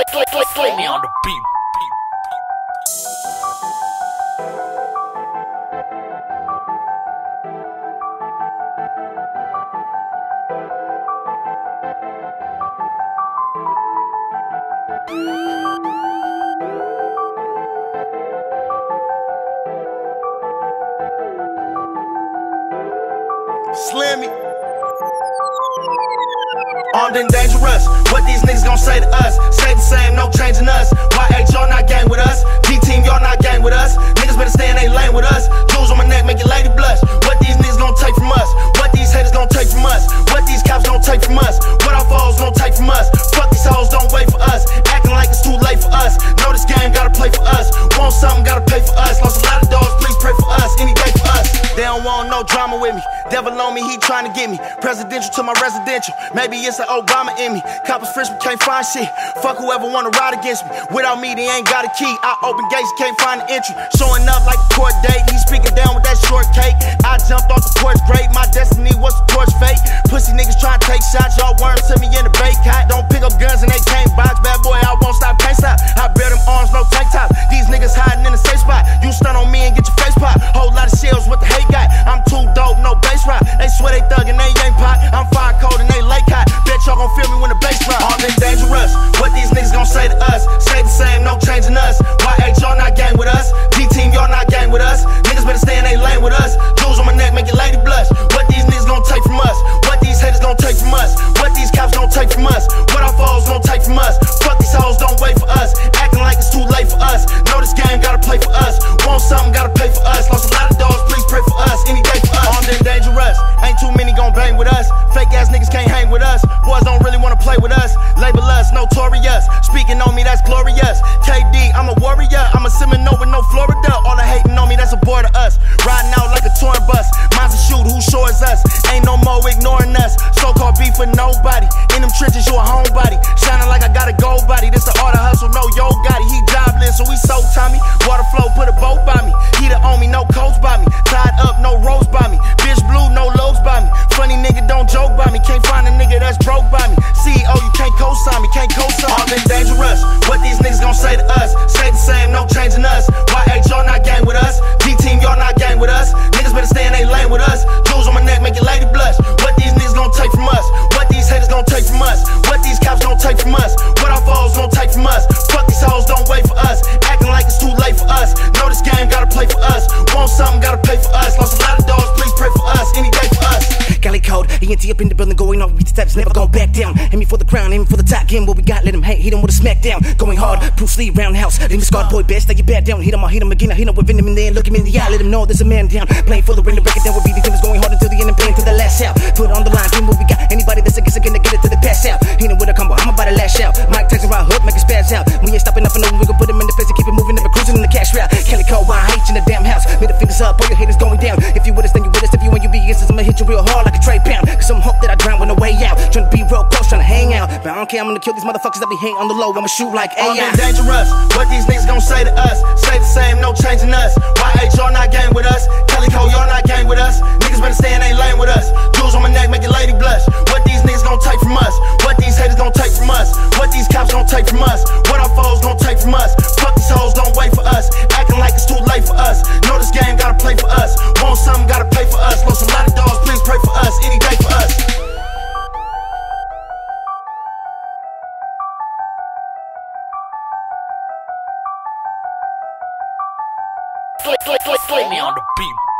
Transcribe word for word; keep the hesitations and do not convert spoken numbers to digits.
Slay me on the beat. Slimmy. Armed and dangerous. What these niggas gon' say to us? Stay the same, no changing us. Y H, y'all not gang with us. D-Team, y'all not gang with us. Niggas better stay in they lane with us. Jewels on my neck, make your lady blush. What these niggas gon' take from us? What these haters gon' take from us? What these cops gon' take from us? What our foes gon' take from us? Fuck these hoes, don't wait for us. Acting like it's too late for us. Know this game gotta play for us. Want something, gotta pay for us. Lost a lot of dogs, please pray for us. Any day for us. They don't want no drama with me. Devil on me, he tryna get me. Presidential to my residential. Maybe it's an Obama in me. Coppers French, we can't find shit. Fuck whoever wanna ride against me. Without me, they ain't got a key. I open gates, can't find an entry. Showing up like a court date. He speaking down with that short cake. I jumped off the porch, great. My destiny was the torch fate. Pussy niggas tryna take shots. Y'all worms to me in the bait cot. Don't pick up guns and they can't box. Bad boy, I won't stop, can't stop. I bear them arms, no tank top. These niggas hiding in the safe spot. You stun on me and get your face popped. Whole lot of shells with the hate got. I'm too dope, no bass rock. They swear they thug and they ain't pot. I'm fire cold and they lay cot. Bet y'all gon' feel me when the bass drop. Armed and dangerous. What these niggas gon' say to us? Stay the same, no changing us. Y H, y'all not gang with us. D-Team, y'all not gang with us. Niggas better stay in they lane with us. Jewels on my neck, make your lady blush. What these niggas gon' take from us? What these haters gon' take from us? What these cops gon' take from us? What our foes gon' take from us? Fuck these hoes, don't wait for us. Acting like it's too late for us. Know this game gotta play for us. Want something, gotta pay for us. Lost a lot of dogs, please pray for us. Any day for us. Armed and dangerous. Ain't too many gon' bang with us. Fake ass niggas can't hang with us. Boys don't really wanna play with us. Label us notorious. Speaking on me, that's glorious. K D, I'm a warrior. I'm a Seminole with no Florida. All the hating on me, that's a bore to us. Riding out like a torn bus. Mine's a shoot, who sure is us? Ain't no more ignoring us. So-called beef for nobody. In them trenches, you a homebody. Shining like I got a gold body. This the art of hustle, no yo got it. He jobless, so we so Tommy. Water flow, put a boat by me. Heater on me, no coats by me. Tied up, no rose by me. Bitch blue, no lows by me. Funny nigga, don't joke by me. Can't find a nigga that's broke by me. C E O, you can't co-sign me, can't co-sign me. Armed and dangerous. What these niggas gon' say to us? Stay the same, no changing us. Y H, y'all not gang with us. D-Team, y'all not gang with us. Niggas better stay in they lane with us. Jewels on my neck, make your lady blush. What these niggas gon' take from us? What these haters gon' take from us? What these cops gon' take from us? What our foes gon' take from us? Fuck these hoes, don't wait for us. Acting like it's too late for us. Know this game gotta play for us. Want something, gotta pay for us. Lost a lot of dogs, please pray for us. Any day for us. Galley code, E N T up in the building, going on with the steps, never gon' back down. Aim me for the crown, aim me for the top, game what we got, let him hate, hit him with a smackdown. Going hard, Bruce Lee, roundhouse, let him scar boy best, that you back down. Hit him, I'll hit him again, I hit him with venom in there, look him in the eye, let him know there's a man down. Playing for the ring, to break it down, we'll be the team is going hard until the end and playing to the last out. Put on the line, game what we got, anybody that's against again to get it to the pass out. Hit him with a combo, I'm about to lash out. Mike Tyson right hook, make it spaz out. We ain't stopping nothing, we gon' put him in the face and keep it moving, never cruising in the cash route. Kelly Cole, Y H in the damn house, middle fingers up, all your haters going down. If you with us, then you with us, if you ain't you be against us, I'ma hit you real hard like a trade pound. Cause I'm hooked that I drown when the way out. Tryna be real close, tryna hang out. But I don't care, I'm gonna kill these motherfuckers that be hating on the low. I'ma shoot like A I. Armed and dangerous. What these niggas gon' say to us? Stay the same, no changing us. Y H, y'all not gang with us. Kelly Cole, y'all not gang with us. Niggas better stay in they lane with us. Jewels on my neck, make your lady blush. What these niggas gon' take from us? What these haters gon' take from us? What these cops gon' take from us? What our foes gon' take from us? Fuck these hoes, don't wait for us. Acting like it's too late for us. Know this game gotta play for us. Want something, gotta pay for us. Lost a lot of dogs, please pray for us. Any day for us. Slay, slay, slay, slay me on the beat.